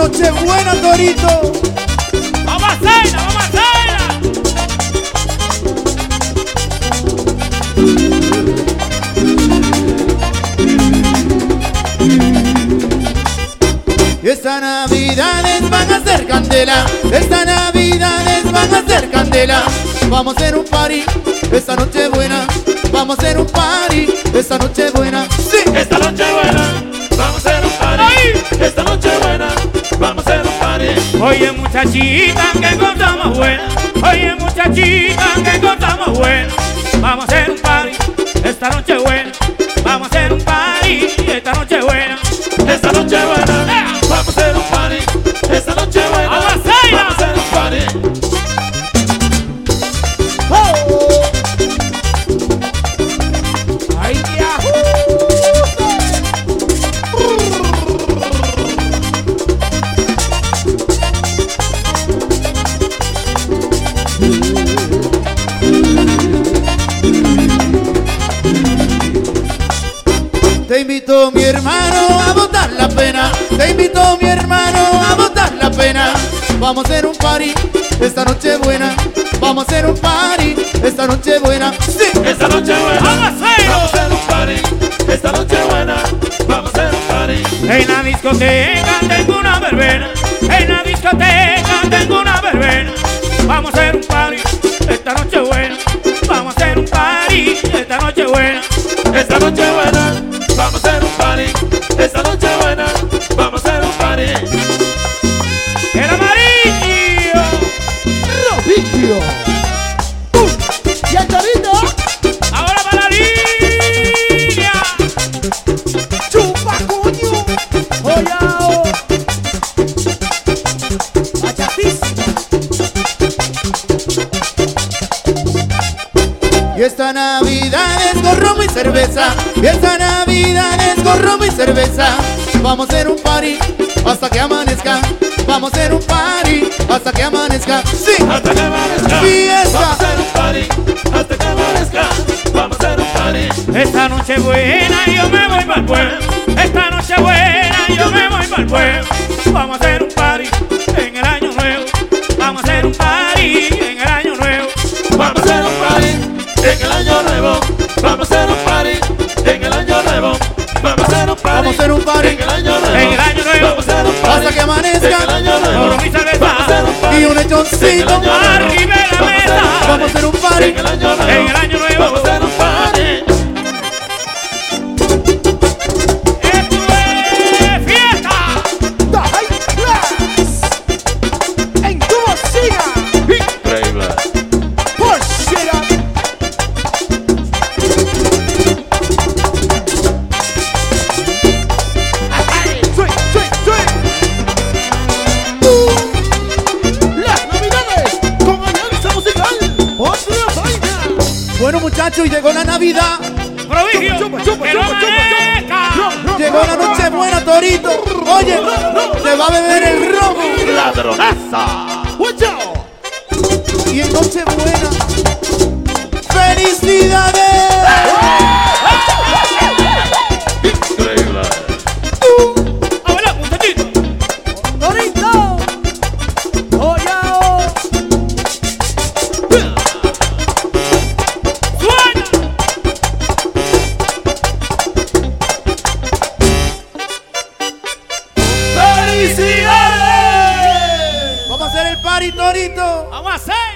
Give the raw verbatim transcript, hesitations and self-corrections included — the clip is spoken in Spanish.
Nochebuena, Torito. Vamos a hacerla, vamos a hacerla. Esta Navidades van a ser candela. Esta Navidades van a ser candela. Vamos a hacer un party esta noche buena. Vamos a hacer un party esta noche buena. Sí. Esta noche buena, vamos a hacer un party. ¡Ay! Esta noche buena, vamos a hacer un party. Oye muchachita, que cosa más buena. Oye muchachita, que cosa más buena. Vamos a hacer un party esta noche buena. Vamos a hacer un party esta noche buena. Esta noche buena, vamos a hacer un party. Esta noche buena, Vamos a hacerla. vamos a hacer un party. ¡Ay, Yahoo! Te invito, mi hermano, a botar la pena. Te invito, mi hermano, a botar la pena. Vamos a hacer un party esta noche buena. Vamos a hacer un party esta noche buena. Sí. Esta noche buena, Vamos a hacerlo. vamos a hacer un party. Esta noche buena, vamos a hacer un party. En la discoteca tengo una verbena. En la discoteca tengo una verbena. Vamos a hacer un party esta noche buena. Vamos a hacer un party esta noche buena. Esta noche buena, vamos a hacer un party. Esta noche buena, vamos a hacer un party. El amarillo. Robinho. ¡Pum! ¡Y el Torito! Ahora para la línea. ¡Chupa, coño! ¡Oyao! ¡Bachatísimo! Y esta Navidad es con ron y cerveza. Y esta Navidad es con ron y cerveza. Vamos a hacer un party hasta que amanezca. Vamos a hacer un party hasta que amanezca. Sí. Hasta que amanezca, Fiesta. vamos a hacer un party. Hasta que amanezca, vamos a hacer un party. Esta noche buena yo me voy para el pueblo. Esta noche buena yo me voy para el pueblo. Vamos a hacer un party en el año nuevo. Vamos a hacer un party en el año nuevo. Vamos a hacer un party en el año nuevo. Vamos a hacer un party en el año nuevo. Vamos a hacer un party, Vamos a hacer un party en el año nuevo. En el año nuevo. Vamos a hacer un party hasta que amanezca. en el año nuevo. Con mi cerveza. Vamos a hacer un party Y un en el lechoncito. año nuevo. Arriba de la mesa. Vamos a hacer un party en el año nuevo. En el año nuevo. Vamos a hacer un party. Esto es fiesta. en tu bocina. Increíble. Push it up. Swing, swing, swing. Las Navidades con Alianza Musical. Otra vaina. Bueno, muchachos, llegó la Navidad. Prodigio. Chupa, chupa, Que chupa, no chupa, amanezca. Llegó la noche buena, Torito. Oye, se va a beber el rojo. Ladronaza. Watch out. Y en noche buena. ¡Felicidades! Increíble. Hola, muchachito. Torito. Oye, Suena. ¡Felicidades! vamos a hacer el party, Torito. Vamos a hacer.